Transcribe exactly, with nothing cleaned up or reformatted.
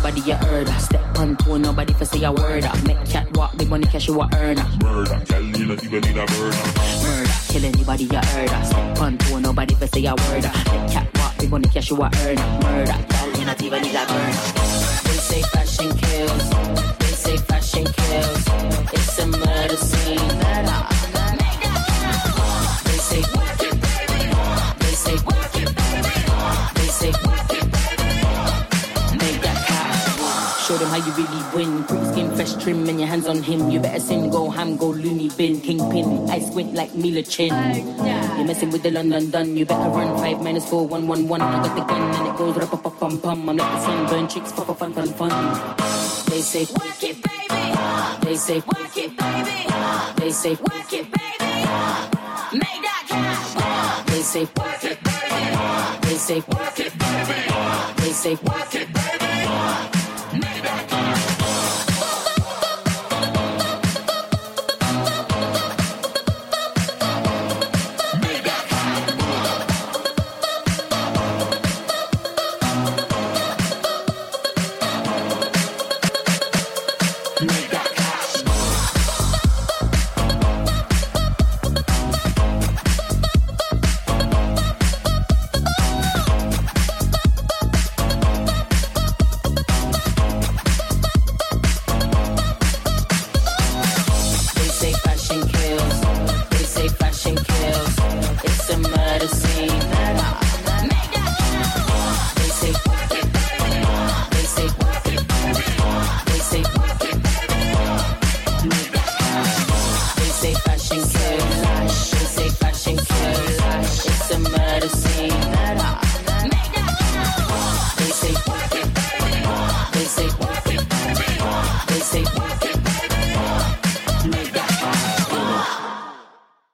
anybody you heard. Step on toe, nobody for say a word. Make cat walk, big money cash you a earner. Murder, girl, you not even need a murder. Murder, kill anybody you heard. Step on toe, nobody for say a word. Make cat walk, big money cash you a earner. Murder, girl, you not even need a burner. They say fashion kills. They say fashion kills. It's a murder scene. They say work it, baby. They say work it, baby. They say work it, baby. Make that cash. Show them how you really win. Quick skin, fresh trim, and your hands on him. You better sin, go ham, go loony bin, kingpin. I squint like Mila Chin. You're messing with the London done. You better run five minus four, one, one, one. I got the gun and it goes rap, pop, pum, pum. I'm like the sunburn chicks, pop, pop, fun, fun, fun. They say work it, baby. They say work it, baby. They say work it, baby. Make that cash. They say work it, baby. They say work it, baby. They say work it, baby. Make that cash. Fashion kill, they say fashion kill, it's a murder scene.